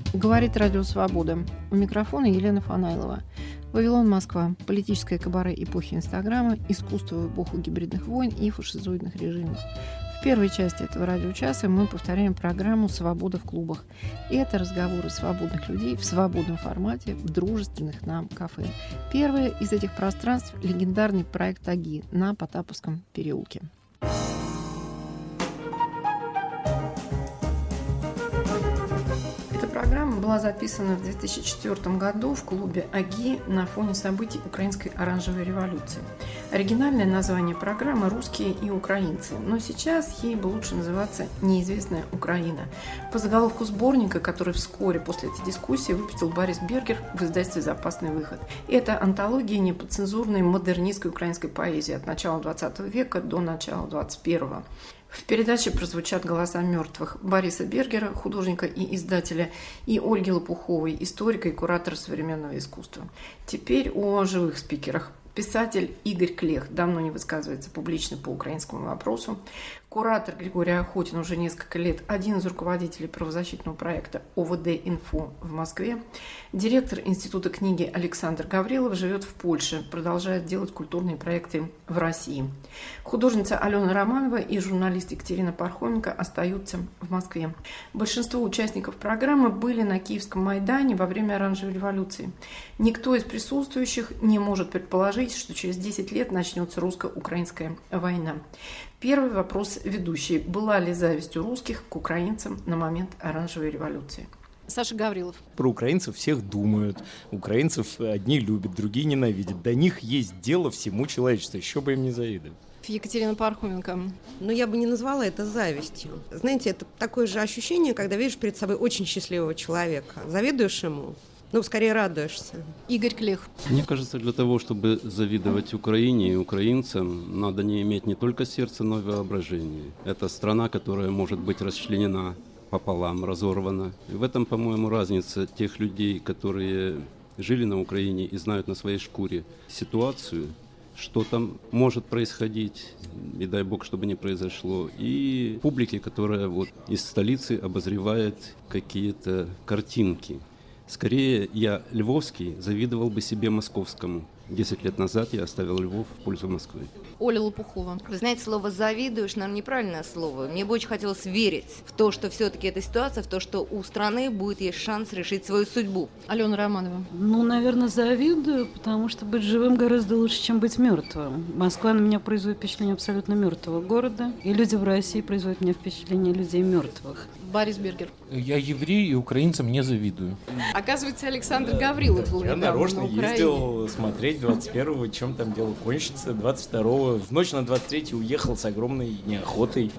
Говорит Радио Свобода. У микрофона Елена Фанайлова. Вавилон, Москва. Политическое кабаре эпохи Инстаграма, искусство в эпоху гибридных войн и фашизоидных режимов. В первой части этого радиочаса мы повторяем программу «Свобода в клубах». И это разговоры свободных людей в свободном формате, в дружественных нам кафе. Первое из этих пространств – легендарный проект «Аги» на Потаповском переулке. Программа была записана в 2004 году в клубе «Аги» на фоне событий Украинской оранжевой революции. Оригинальное название программы «Русские и украинцы», но сейчас ей бы лучше называться «Неизвестная Украина». По заголовку сборника, который вскоре после этой дискуссии выпустил Борис Бергер в издательстве «Запасный выход». И это антология неподцензурной модернистской украинской поэзии от начала XX века до начала XXI. В передаче прозвучат голоса мертвых Бориса Бергера, художника и издателя, и Ольги Лопуховой, историка и куратора современного искусства. Теперь о живых спикерах. Писатель Игорь Клех давно не высказывается публично по украинскому вопросу. Куратор Григорий Охотин уже несколько лет один из руководителей правозащитного проекта ОВД-Инфо в Москве. Директор Института книги Александр Гаврилов живет в Польше, продолжает делать культурные проекты в России. Художница Алена Романова и журналист Екатерина Пархоменко остаются в Москве. Большинство участников программы были на Киевском Майдане во время оранжевой революции. Никто из присутствующих не может предположить, что через 10 лет начнется русско-украинская война. Первый вопрос ведущей. Была ли зависть у русских к украинцам на момент оранжевой революции? Саша Гаврилов. Про украинцев всех думают. Украинцев одни любят, другие ненавидят. До них есть дело всему человечеству. Еще бы им не завидовать. Екатерина Пархоменко. Но я бы не назвала это завистью. Знаете, это такое же ощущение, когда видишь перед собой очень счастливого человека. Завидуешь ему? Ну, скорее радуешься. Игорь Клех. Мне кажется, для того, чтобы завидовать Украине и украинцам, надо не иметь не только сердца, но и воображение. Это страна, которая может быть расчленена пополам, разорвана. И в этом, по-моему, разница тех людей, которые жили на Украине и знают на своей шкуре ситуацию, что там может происходить, и дай бог, чтобы не произошло, и публики, которая вот из столицы обозревает какие-то картинки. Скорее, я львовский завидовал бы себе московскому. 10 лет назад я оставил Львов в пользу Москвы. Оля Лопухова. Вы знаете, слово «завидуешь», наверное, неправильное слово. Мне бы очень хотелось верить в то, что все-таки эта ситуация, в то, что у страны будет есть шанс решить свою судьбу. Алена Романова. Наверное, завидую, потому что быть живым гораздо лучше, чем быть мертвым. Москва на меня производит впечатление абсолютно мертвого города, и люди в России производят мне впечатление людей мертвых. Борис Бергер. Я еврей и украинцам не завидую. Оказывается, Александр Гаврилов был Я недавно нарочно на Украине. ездил смотреть 21-го, чем там дело кончится. 22-го в ночь на 23-й уехал с огромной неохотой.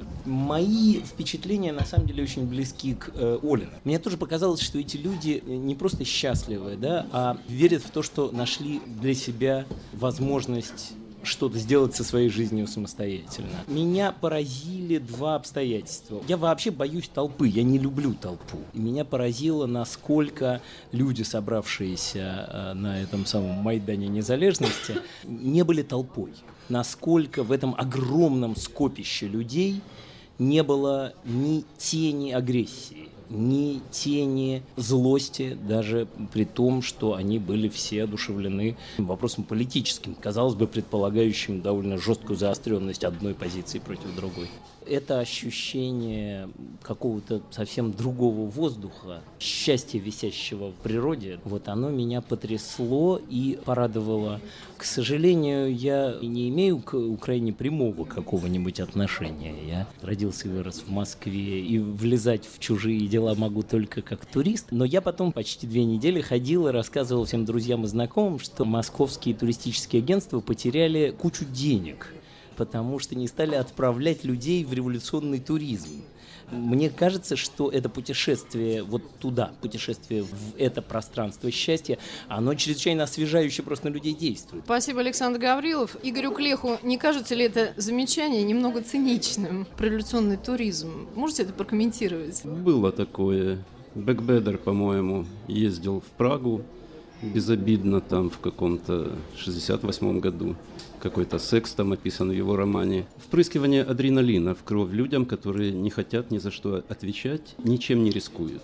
Мои впечатления на самом деле очень близки к Олину. Мне тоже показалось, что эти люди не просто счастливы, да, а верят в то, что нашли для себя возможность что-то сделать со своей жизнью самостоятельно. Меня поразили два обстоятельства. Я вообще боюсь толпы, я не люблю толпу. И меня поразило, насколько люди, собравшиеся на этом самом Майдане Незалежности, не были толпой. Насколько в этом огромном скопище людей не было ни тени агрессии, ни тени злости, даже при том, что они были все одушевлены вопросом политическим, казалось бы, предполагающим довольно жесткую заостренность одной позиции против другой. Это ощущение какого-то совсем другого воздуха, счастья, висящего в природе, вот оно меня потрясло и порадовало. К сожалению, я не имею к Украине прямого какого-нибудь отношения. Я родился и вырос в Москве, и влезать в чужие дела могу только как турист. Но я потом почти 2 недели ходил и рассказывал всем друзьям и знакомым, что московские туристические агентства потеряли кучу денег, потому что не стали отправлять людей в революционный туризм. Мне кажется, что это путешествие вот туда, путешествие в это пространство счастья, оно чрезвычайно освежающе просто на людей действует. Спасибо, Александр Гаврилов. Игорю Клеху, не кажется ли это замечание немного циничным? Революционный туризм. Можете это прокомментировать? Было такое. Бекбедер, по-моему, ездил в Прагу безобидно там в каком-то 68-м году. Какой-то секс там описан в его романе. Впрыскивание адреналина в кровь людям, которые не хотят ни за что отвечать, ничем не рискуют.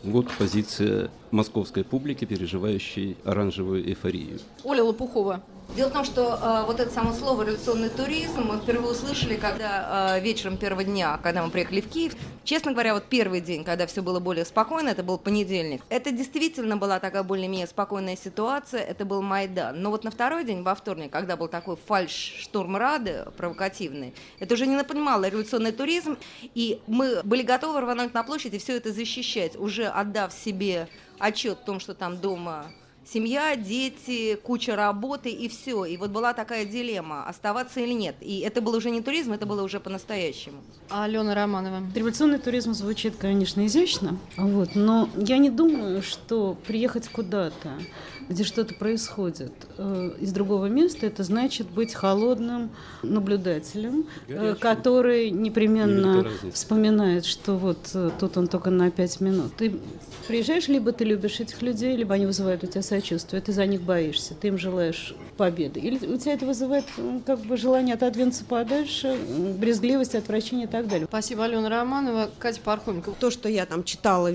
Вот позиция московской публики, переживающей оранжевую эйфорию. Оля Лопухова. Дело в том, что вот это само слово «революционный туризм» мы впервые услышали, когда вечером первого дня, когда мы приехали в Киев. Честно говоря, вот первый день, когда все было более спокойно, это был понедельник. Это действительно была такая более-менее спокойная ситуация, это был Майдан. Но вот на второй день, во вторник, когда был такой фальш-штурм Рады провокативный, это уже не напоминало революционный туризм, и мы были готовы рвануть на площадь и все это защищать, уже отдав себе отчет в том, что там дома семья, дети, куча работы и все. И вот была такая дилемма, оставаться или нет. И это был уже не туризм, это было уже по-настоящему. Алена Романова. Революционный туризм звучит, конечно, изящно, но я не думаю, что приехать куда-то, где что-то происходит из другого места, это значит быть холодным наблюдателем, который непременно вспоминает, что вот тут он только на 5 минут. Ты приезжаешь, либо ты любишь этих людей, либо они вызывают у тебя сочувствие, ты за них боишься, ты им желаешь победы. Или у тебя это вызывает желание отодвинуться подальше, брезгливость, отвращение и так далее. Спасибо, Алена Романова. Катя Пархоменко. То, что я там читала,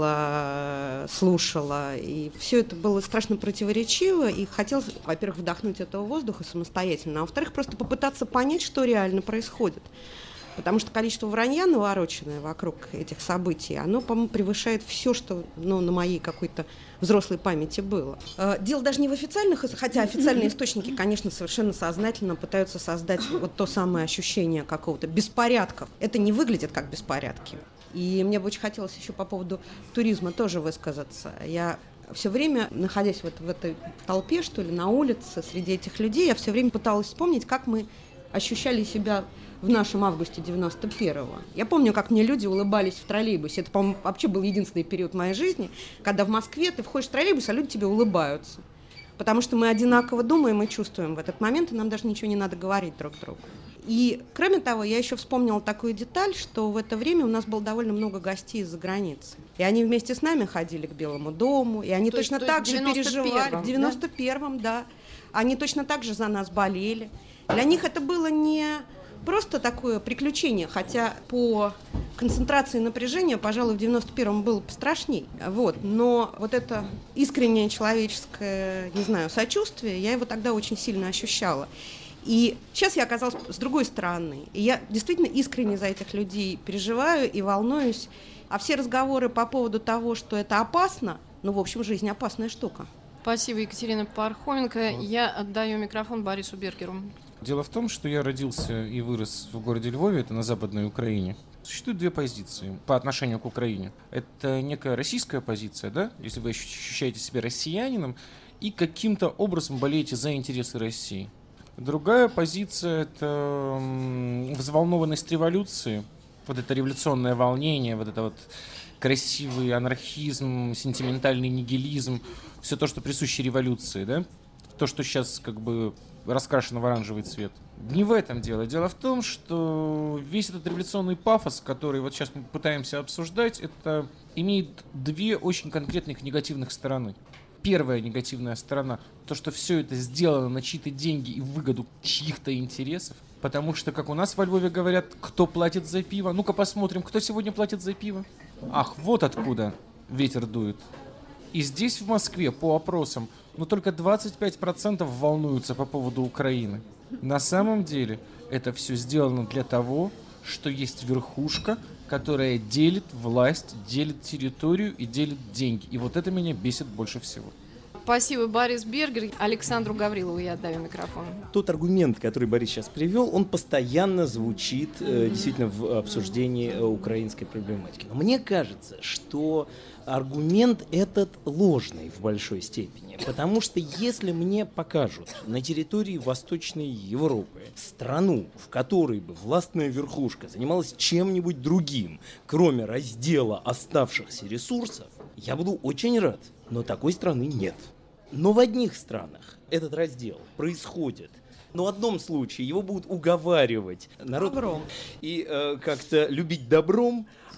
видела, слушала, и все это было страшно противоречиво, и хотелось, во-первых, вдохнуть этого воздуха самостоятельно, а во-вторых, просто попытаться понять, что реально происходит. Потому что количество вранья навороченное вокруг этих событий, оно, по-моему, превышает все, что на моей какой-то взрослой памяти было. Дело даже не в официальных, хотя официальные источники, конечно, совершенно сознательно пытаются создать вот то самое ощущение какого-то беспорядков. Это не выглядит как беспорядки. И мне бы очень хотелось еще по поводу туризма тоже высказаться. Я все время, находясь вот в этой толпе, что ли, на улице, среди этих людей, я все время пыталась вспомнить, как мы ощущали себя в нашем августе 91-го. Я помню, как мне люди улыбались в троллейбусе. Это, по-моему, вообще был единственный период моей жизни, когда в Москве ты входишь в троллейбус, а люди тебе улыбаются. Потому что мы одинаково думаем и чувствуем в этот момент, и нам даже ничего не надо говорить друг другу. И, кроме того, я еще вспомнила такую деталь, что в это время у нас было довольно много гостей из-за границы. И они вместе с нами ходили к Белому дому, и они точно так же переживали. В 91-м, да. Они точно так же за нас болели. Для них это было не просто такое приключение, хотя по концентрации напряжения, пожалуй, в 91-м было пострашней. Но вот это искреннее человеческое, не знаю, сочувствие, я его тогда очень сильно ощущала. И сейчас я оказалась с другой стороны. И я действительно искренне за этих людей переживаю и волнуюсь. А все разговоры по поводу того, что это опасно, в общем, жизнь опасная штука. Спасибо, Екатерина Пархоменко. Я отдаю микрофон Борису Бергеру. Дело в том, что я родился и вырос в городе Львове, это на Западной Украине. Существует две позиции по отношению к Украине. Это некая российская позиция, да, если вы ощущаете себя россиянином и каким-то образом болеете за интересы России. Другая позиция – это взволнованность революции, вот это революционное волнение, вот это вот красивый анархизм, сентиментальный нигилизм, все то, что присуще революции, да, то, что сейчас как бы раскрашено в оранжевый цвет. Не в этом дело. Дело в том, что весь этот революционный пафос, который вот сейчас мы пытаемся обсуждать, это имеет две очень конкретных негативных стороны. Первая негативная сторона – то, что все это сделано на чьи-то деньги и в выгоду чьих-то интересов. Потому что, как у нас во Львове говорят, кто платит за пиво? Ну-ка посмотрим, кто сегодня платит за пиво? Ах, вот откуда ветер дует. И здесь, в Москве, по опросам, только 25% волнуются по поводу Украины. На самом деле, это все сделано для того, что есть верхушка, которая делит власть, делит территорию и делит деньги. И вот это меня бесит больше всего. Спасибо, Борис Бергер. Александру Гаврилову я отдаю микрофон. Тот аргумент, который Борис сейчас привел, он постоянно звучит действительно в обсуждении украинской проблематики. Но мне кажется, что аргумент этот ложный в большой степени. Потому что если мне покажут на территории Восточной Европы страну, в которой бы властная верхушка занималась чем-нибудь другим, кроме раздела оставшихся ресурсов, я буду очень рад. Но такой страны нет. Но в одних странах этот раздел происходит. Но в одном случае его будут уговаривать народ добром и как-то любить добром,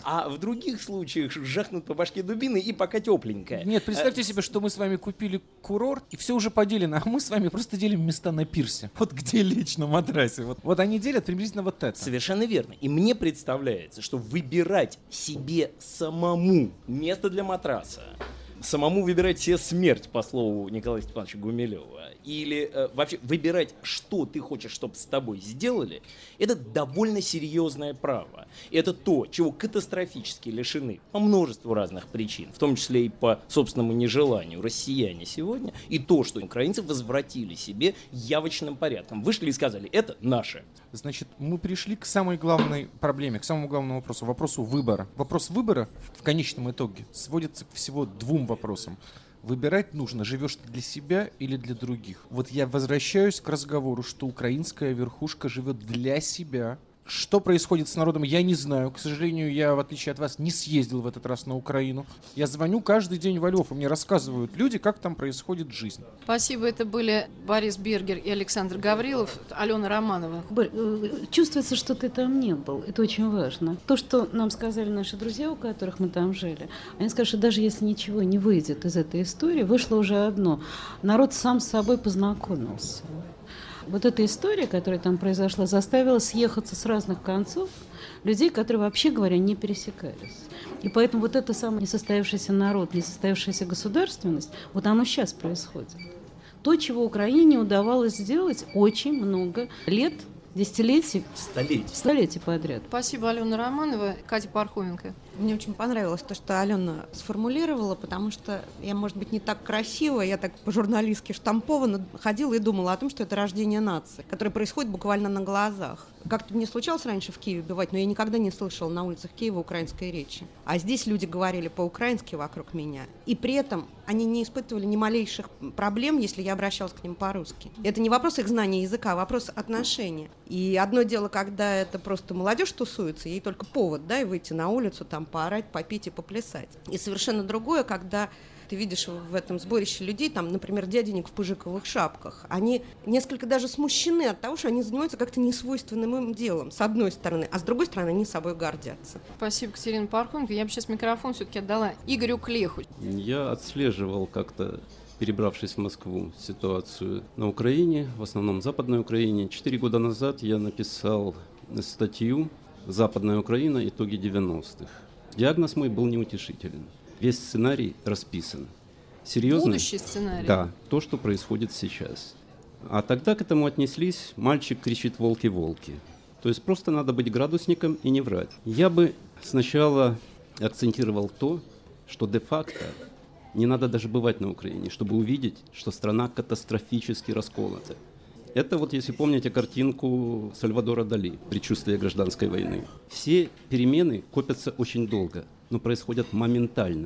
А в других случаях жахнут по башке дубины и пока тепленькая. Нет, представьте себе, что мы с вами купили курорт, и все уже поделено, а мы с вами просто делим места на пирсе. Вот где лечь на матрасе. Вот они делят приблизительно вот это. Совершенно верно. И мне представляется, что выбирать себе самому место для матраса, самому выбирать себе смерть, по слову Николая Степановича Гумилева, или вообще выбирать, что ты хочешь, чтобы с тобой сделали, это довольно серьезное право. И это то, чего катастрофически лишены по множеству разных причин, в том числе и по собственному нежеланию россияне сегодня, и то, что украинцы возвратили себе явочным порядком. Вышли и сказали, это наше. Значит, мы пришли к самой главной проблеме, к самому главному вопросу выбора. Вопрос выбора в конечном итоге сводится к всего двум вопросам. Выбирать нужно, живешь ты для себя или для других. Вот я возвращаюсь к разговору, что украинская верхушка живет для себя. Что происходит с народом, я не знаю. К сожалению, я, в отличие от вас, не съездил в этот раз на Украину. Я звоню каждый день в Львов, и мне рассказывают люди, как там происходит жизнь. Спасибо. Это были Борис Бергер и Александр Гаврилов, Алена Романова. Чувствуется, что ты там не был. Это очень важно. То, что нам сказали наши друзья, у которых мы там жили, они сказали, что даже если ничего не выйдет из этой истории, вышло уже одно. Народ сам с собой познакомился. Вот эта история, которая там произошла, заставила съехаться с разных концов людей, которые, вообще говоря, не пересекались. И поэтому вот это самый несостоявшийся народ, несостоявшаяся государственность, вот оно сейчас происходит. То, чего Украине удавалось сделать очень много лет, десятилетий, столетий подряд. Спасибо, Алена Романова, Катя Пархоменко. Мне очень понравилось то, что Алена сформулировала, потому что я, может быть, не так красиво, я так по-журналистски штампованно ходила и думала о том, что это рождение нации, которое происходит буквально на глазах. Как-то мне случалось раньше в Киеве бывать, но я никогда не слышала на улицах Киева украинской речи. А здесь люди говорили по-украински вокруг меня, и при этом они не испытывали ни малейших проблем, если я обращалась к ним по-русски. Это не вопрос их знания языка, а вопрос отношения. И одно дело, когда это просто молодежь тусуется, ей только повод, да, и выйти на улицу, там, поорать, попить и поплясать. И совершенно другое, когда ты видишь в этом сборище людей, там, например, дяденек в пыжиковых шапках, они несколько даже смущены от того, что они занимаются как-то несвойственным им делом, с одной стороны, а с другой стороны, они собой гордятся. Спасибо, Катерина Пархоменко. Я бы сейчас микрофон все-таки отдала Игорю Клеху. Я отслеживал как-то, перебравшись в Москву, ситуацию на Украине, в основном Западной Украине. 4 года назад я написал статью «Западная Украина. Итоги 90-х». Диагноз мой был неутешителен. Весь сценарий расписан. Серьезно? Будущий сценарий? Да, то, что происходит сейчас. А тогда к этому отнеслись «мальчик кричит волки, волки». То есть просто надо быть градусником и не врать. Я бы сначала акцентировал то, что де-факто не надо даже бывать на Украине, чтобы увидеть, что страна катастрофически расколота. Это вот, если помните картинку Сальвадора Дали «Предчувствие гражданской войны». Все перемены копятся очень долго, но происходят моментально.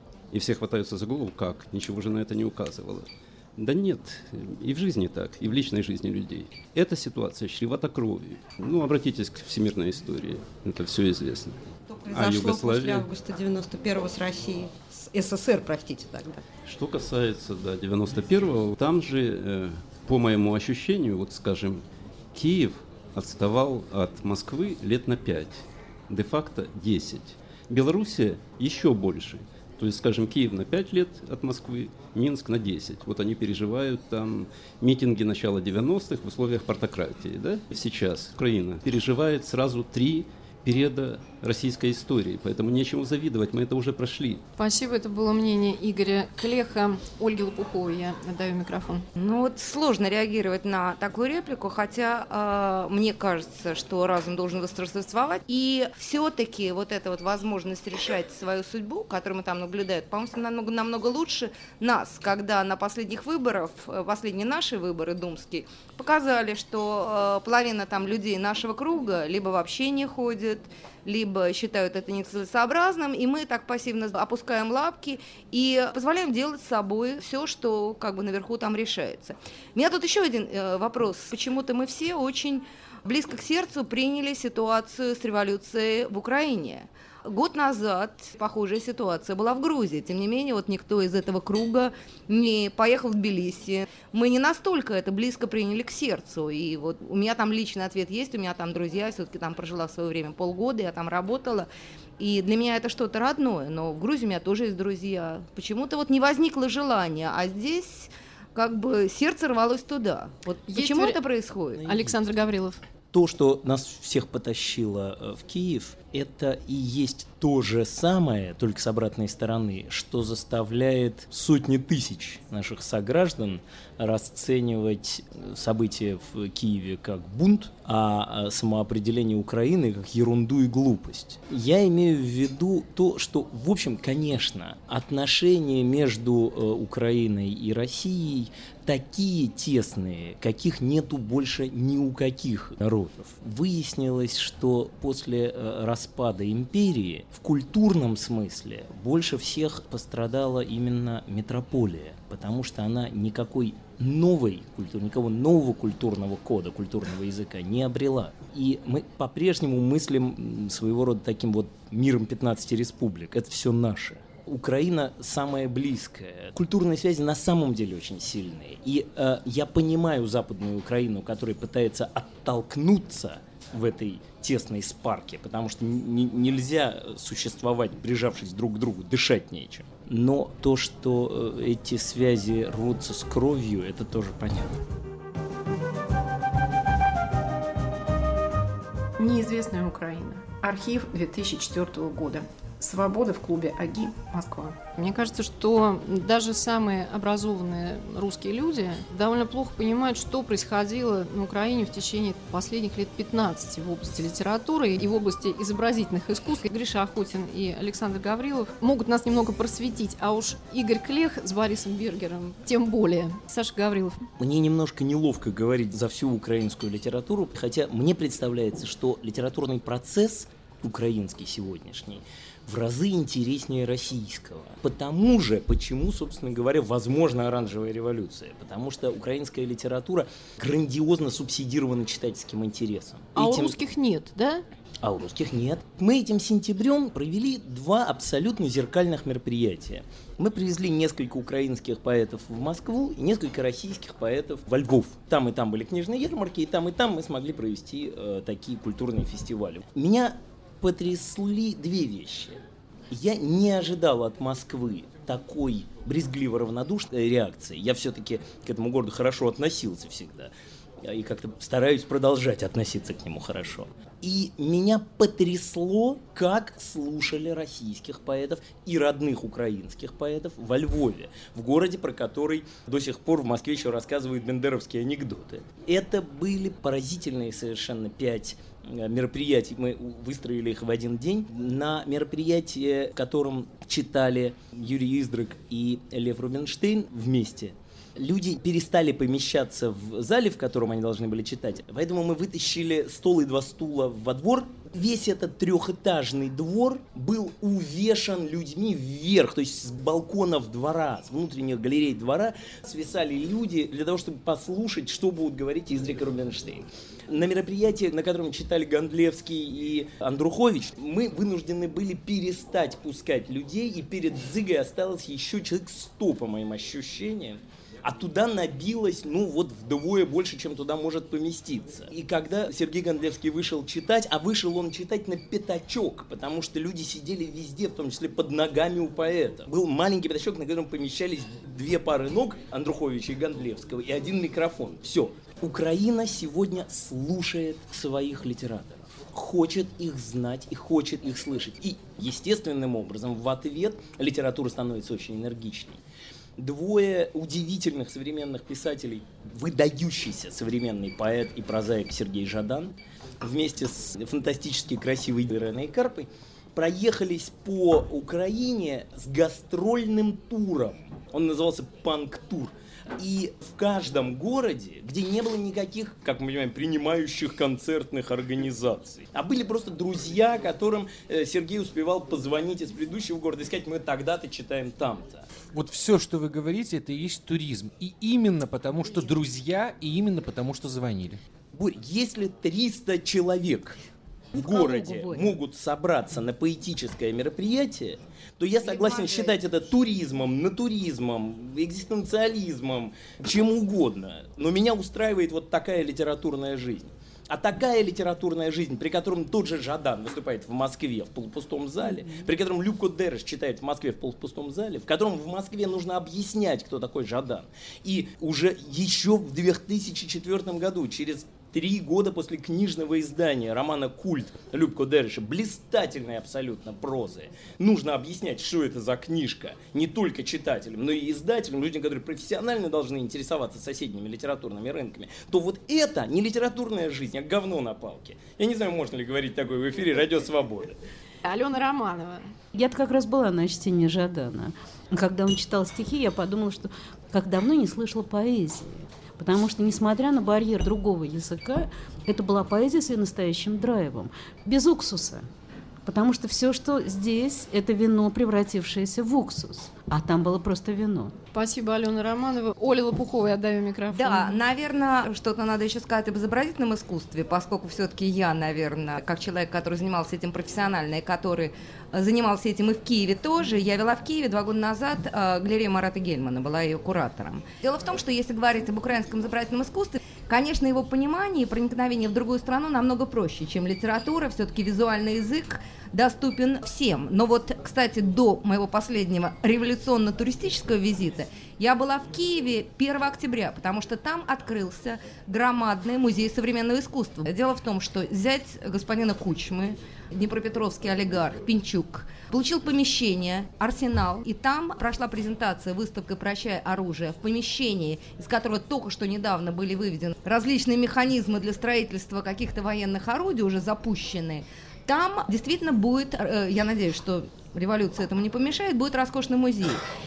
И все хватаются за голову, как? Ничего же на это не указывало. Да нет, и в жизни так, и в личной жизни людей. Эта ситуация чревата кровью. Ну, обратитесь к всемирной истории, это все известно. Что произошло после августа 91-го с Россией, с СССР, простите, тогда? Что касается, да, 91-го, там же... По моему ощущению, вот скажем, Киев отставал от Москвы лет на 5, де-факто 10. Белоруссия еще больше. То есть, скажем, Киев на 5 лет от Москвы, Минск на 10. Вот они переживают там митинги начала 90-х в условиях партократии. Да? Сейчас Украина переживает сразу 3 периода российской истории, поэтому нечему завидовать, мы это уже прошли. Спасибо, это было мнение Игоря Клеха. Ольге Лопуховой я отдаю микрофон. Ну вот сложно реагировать на такую реплику, хотя мне кажется, что разум должен восторжествовать, и все-таки вот эта вот возможность решать свою судьбу, которую мы там наблюдаем, по-моему, намного лучше нас, когда на последних выборах, последние наши выборы думские, показали, что половина там людей нашего круга либо вообще не ходит, либо считают это нецелесообразным, и мы так пассивно опускаем лапки и позволяем делать с собой все, что как бы наверху там решается. У меня тут еще один вопрос. Почему-то мы все очень близко к сердцу приняли ситуацию с революцией в Украине. Год назад похожая ситуация была в Грузии. Тем не менее, вот никто из этого круга не поехал в Тбилиси. Мы не настолько это близко приняли к сердцу. И вот у меня там личный ответ есть, у меня там друзья, я все-таки там прожила в свое время полгода, я там работала. И для меня это что-то родное, но в Грузии у меня тоже есть друзья. Почему-то вот не возникло желания, а здесь как бы сердце рвалось туда. Вот почему это происходит? Александр Гаврилов. То, что нас всех потащило в Киев, это и есть то же самое, только с обратной стороны, что заставляет сотни тысяч наших сограждан расценивать события в Киеве как бунт, а самоопределение Украины как ерунду и глупость. Я имею в виду то, что, в общем, конечно, отношения между Украиной и Россией такие тесные, каких нету больше ни у каких народов. Выяснилось, что после распада империи в культурном смысле больше всех пострадала именно метрополия, потому что она никакого нового культурного кода, культурного языка не обрела. И мы по-прежнему мыслим своего рода таким вот миром 15 республик. Это все наше. Украина самая близкая. Культурные связи на самом деле очень сильные. И я понимаю Западную Украину, которая пытается оттолкнуться в этой тесной спарке, потому что нельзя существовать, прижавшись друг к другу, дышать нечем. Но то, что эти связи рвутся с кровью, это тоже понятно. Неизвестная Украина. Архив 2004 года. «Свобода» в клубе АГИ, Москва. Мне кажется, что даже самые образованные русские люди довольно плохо понимают, что происходило на Украине в течение последних лет 15 в области литературы и в области изобразительных искусств. И Гриша Охотин и Александр Гаврилов могут нас немного просветить, а уж Игорь Клех с Борисом Бергером тем более. Саша Гаврилов. Мне немножко неловко говорить за всю украинскую литературу, хотя мне представляется, что литературный процесс украинский сегодняшний в разы интереснее российского. Почему, собственно говоря, возможна оранжевая революция? Потому что украинская литература грандиозно субсидирована читательским интересом. А у русских нет, да? А у русских нет. Мы этим сентябрем провели 2 абсолютно зеркальных мероприятия. Мы привезли несколько украинских поэтов в Москву и несколько российских поэтов во Львов. Там и там были книжные ярмарки, и там мы смогли провести такие культурные фестивали. Меня потрясли 2 вещи. Я не ожидал от Москвы такой брезгливо равнодушной реакции. Я все-таки к этому городу хорошо относился всегда. И как-то стараюсь продолжать относиться к нему хорошо. И меня потрясло, как слушали российских поэтов и родных украинских поэтов во Львове, в городе, про который до сих пор в Москве еще рассказывают бендеровские анекдоты. Это были поразительные совершенно 5 мероприятий. Мы выстроили их в один день. На мероприятии, в котором читали Юрий Издрик и Лев Рубинштейн вместе, люди перестали помещаться в зале, в котором они должны были читать. Поэтому мы вытащили стол и 2 стула во двор. Весь этот 3-этажный двор был увешан людьми вверх, то есть с балконов двора, с внутренних галерей двора свисали люди для того, чтобы послушать, что будут говорить Издрик и Рубинштейн. На мероприятии, на котором читали Гондлевский и Андрухович, мы вынуждены были перестать пускать людей, и перед Дзыгой осталось еще человек 100, по моим ощущениям. А туда набилось, вдвое больше, чем туда может поместиться. И когда Сергей Гондлевский вышел читать, а вышел он читать на пятачок, потому что люди сидели везде, в том числе под ногами у поэта. Был маленький пятачок, на котором помещались 2 пары ног Андруховича и Гондлевского и 1 микрофон. Все. Украина сегодня слушает своих литераторов, хочет их знать и хочет их слышать. И естественным образом в ответ литература становится очень энергичной. 2 удивительных современных писателей, выдающийся современный поэт и прозаик Сергей Жадан, вместе с фантастически красивой Иреной Карпой, проехались по Украине с гастрольным туром. Он назывался «Панк-тур». И в каждом городе, где не было никаких, как мы понимаем, принимающих концертных организаций, а были просто друзья, которым Сергей успевал позвонить из предыдущего города и сказать: мы тогда-то читаем там-то. Вот все, что вы говорите, это и есть туризм. И именно потому, что друзья, и именно потому, что звонили. Борь, если 300 человек в городе могут собраться на поэтическое мероприятие, то я согласен считать это туризмом, натуризмом, экзистенциализмом, чем угодно. Но меня устраивает вот такая литературная жизнь. А такая литературная жизнь, при котором тот же Жадан выступает в Москве в полупустом зале, при котором Люко Дереш читает в Москве в полупустом зале, в котором в Москве нужно объяснять, кто такой Жадан. И уже еще в 2004 году, через 3 года после книжного издания романа «Культ» Любко Дереша, блистательной абсолютно прозы, нужно объяснять, что это за книжка, не только читателям, но и издателям, людям, которые профессионально должны интересоваться соседними литературными рынками, то вот это не литературная жизнь, а говно на палке. Я не знаю, можно ли говорить такое в эфире «Радио Свобода». Алена Романова. Я-то как раз была на чтении Жадана. Когда он читал стихи, я подумала, что как давно не слышала поэзии. Потому что, несмотря на барьер другого языка, это была поэзия с ее настоящим драйвом, без уксуса. Потому что все, что здесь, это вино, превратившееся в уксус. А там было просто вино. Спасибо, Алена Романова. Оле Лопуховой отдаю микрофон. Да, наверное, что-то надо еще сказать об изобразительном искусстве, поскольку все-таки я, наверное, как человек, который занимался этим профессионально и который занимался этим и в Киеве тоже, я вела в Киеве 2 года назад галерею Марата Гельмана, была ее куратором. Дело в том, что если говорить об украинском изобразительном искусстве, конечно, его понимание и проникновение в другую страну намного проще, чем литература, все-таки визуальный язык доступен всем. Но вот, кстати, до моего последнего революционно-туристического визита я была в Киеве 1 октября, потому что там открылся громадный музей современного искусства. Дело в том, что зять господина Кучмы, днепропетровский олигарх Пинчук, получил помещение, арсенал, и там прошла презентация выставка «Прощай оружие» в помещении, из которого только что недавно были выведены различные механизмы для строительства каких-то военных орудий, уже запущенные. Там действительно будет, я надеюсь, что революция этому не помешает, будет роскошный музей.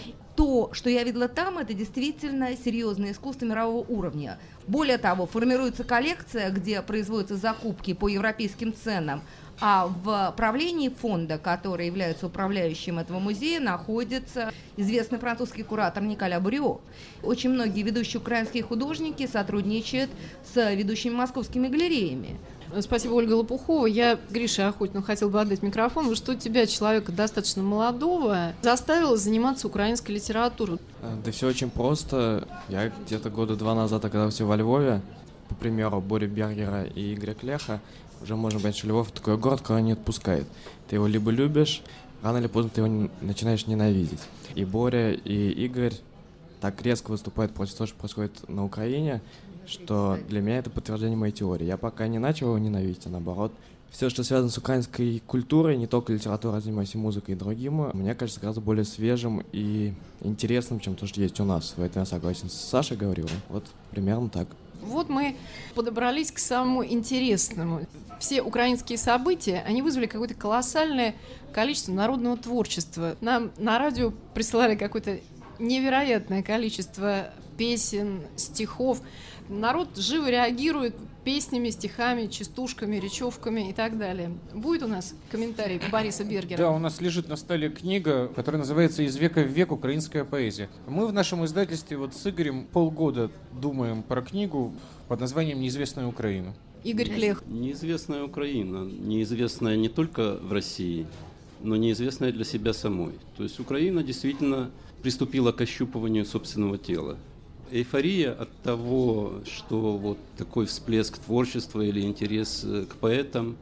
То, что я видела там, это действительно серьезное искусство мирового уровня. Более того, формируется коллекция, где производятся закупки по европейским ценам, а в правлении фонда, который является управляющим этого музея, находится известный французский куратор Николя Бурио. Очень многие ведущие украинские художники сотрудничают с ведущими московскими галереями. Спасибо, Ольга Лопухова. Я Грише Охотину хотела бы отдать микрофон. Что тебя, человека достаточно молодого, заставило заниматься украинской литературой? Да все очень просто. Я где-то 2 года назад оказался во Львове, по примеру Бори Бергера и Игоря Клеха. Уже можно понять, что Львов такой город, который не отпускает. Ты его либо любишь, рано или поздно ты его начинаешь ненавидеть. И Боря, и Игорь так резко выступают против того, что происходит на Украине, что для меня это подтверждение моей теории. Я пока не начал его ненавидеть, а наоборот. Все, что связано с украинской культурой, не только литературой, а занимаюсь и музыкой, и другим, мне кажется гораздо более свежим и интересным, чем то, что есть у нас. В этом я согласен с Сашей, говорил. Вот примерно так. Вот мы подобрались к самому интересному. Все украинские события, они вызвали какое-то колоссальное количество народного творчества. Нам на радио присылали какое-то невероятное количество песен, стихов. Народ живо реагирует песнями, стихами, частушками, речевками и так далее. Будет у нас комментарий Бориса Бергера? Да, у нас лежит на столе книга, которая называется «Из века в век. Украинская поэзия». Мы в нашем издательстве вот с Игорем полгода думаем про книгу под названием «Неизвестная Украина». Игорь Клех. Неизвестная Украина, неизвестная не только в России, но неизвестная для себя самой. То есть Украина действительно приступила к ощупыванию собственного тела. Эйфория от того, что вот такой всплеск творчества или интерес к поэтам,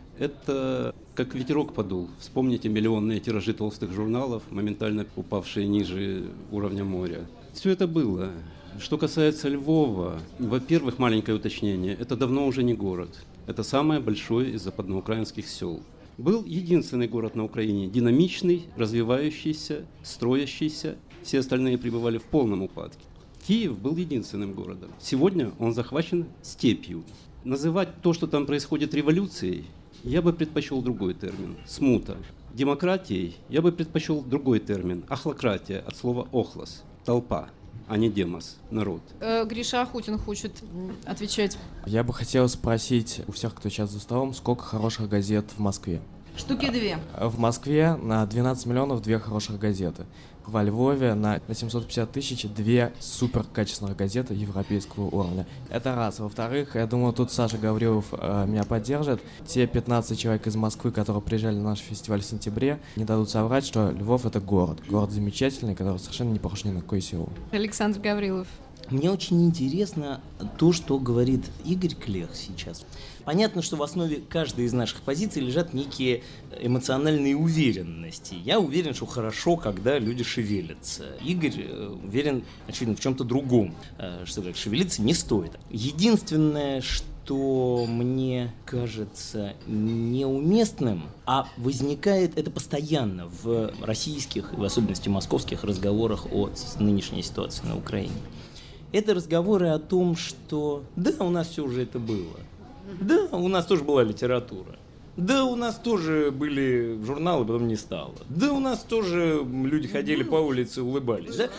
это как ветерок подул. Вспомните миллионные тиражи толстых журналов, моментально упавшие ниже уровня моря. Все это было. Что касается Львова, во-первых, маленькое уточнение, это давно уже не город. Это самое большое из западноукраинских сел. Был единственный город на Украине, динамичный, развивающийся, строящийся. Все остальные пребывали в полном упадке. Киев был единственным городом. Сегодня он захвачен степью. Называть то, что там происходит, революцией, я бы предпочел другой термин – смута. Демократией я бы предпочел другой термин – охлократия, от слова «охлос» – толпа, а не демос – народ. Гриша Охотин хочет отвечать. Я бы хотел спросить у всех, кто сейчас за столом, сколько хороших газет в Москве? Штуки 2. В Москве на 12 миллионов 2 хороших газеты. Во Львове на 750 тысяч 2 супер качественных газеты европейского уровня. Это раз. Во-вторых, я думаю, тут Саша Гаврилов меня поддержит. Те 15 человек из Москвы, которые приезжали на наш фестиваль в сентябре, не дадут соврать, что Львов — это город. Город замечательный, который совершенно не похож ни на какое село. Александр Гаврилов. Мне очень интересно то, что говорит Игорь Клех сейчас. Понятно, что в основе каждой из наших позиций лежат некие эмоциональные уверенности. Я уверен, что хорошо, когда люди шевелятся. Игорь уверен, очевидно, в чем-то другом, что как шевелиться не стоит. Единственное, что мне кажется неуместным, а возникает это постоянно в российских, и в особенности московских разговорах о нынешней ситуации на Украине. Это разговоры о том, что да, у нас все уже это было. Да, у нас тоже была литература. Да, у нас тоже были журналы, потом не стало. Да, у нас тоже люди ходили по улице и улыбались. Да?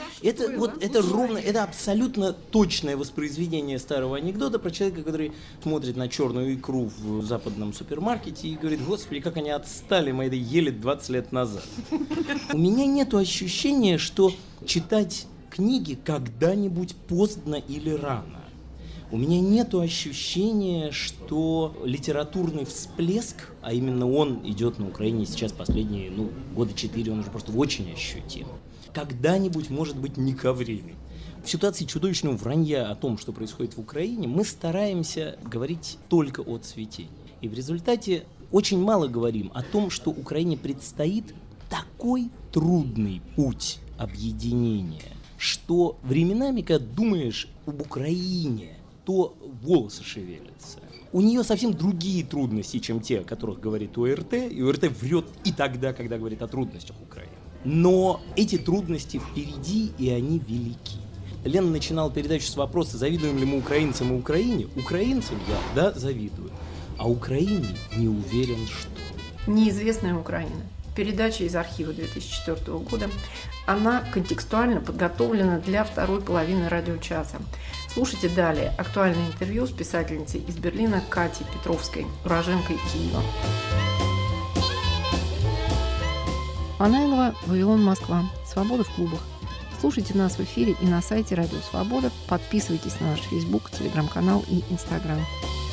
Это абсолютно точное воспроизведение старого анекдота про человека, который смотрит на черную икру в западном супермаркете и говорит: господи, как они отстали, мы это ели 20 лет назад. У меня нет ощущения, что читать книги когда-нибудь поздно или рано. У меня нет ощущения, что литературный всплеск, а именно он идет на Украине сейчас последние года 4, он уже просто очень ощутим, когда-нибудь может быть не ко времени. В ситуации чудовищного вранья о том, что происходит в Украине, мы стараемся говорить только о цветении. И в результате очень мало говорим о том, что Украине предстоит такой трудный путь объединения, что временами, когда думаешь об Украине, то волосы шевелятся. У нее совсем другие трудности, чем те, о которых говорит ОРТ, и ОРТ врет и тогда, когда говорит о трудностях Украины. Но эти трудности впереди, и они велики. Лена начинала передачу с вопроса, завидуем ли мы украинцам и Украине. Украинцам я, завидую. А Украине не уверен, что. Неизвестная Украина. Передача из архива 2004 года. Она контекстуально подготовлена для второй половины радиочаса. Слушайте далее актуальное интервью с писательницей из Берлина Катей Петровской, уроженкой Киева. Панайлова, Вавилон, Москва. Свобода в клубах. Слушайте нас в эфире и на сайте Радио Свобода. Подписывайтесь на наш Facebook, Телеграм-канал и Инстаграм.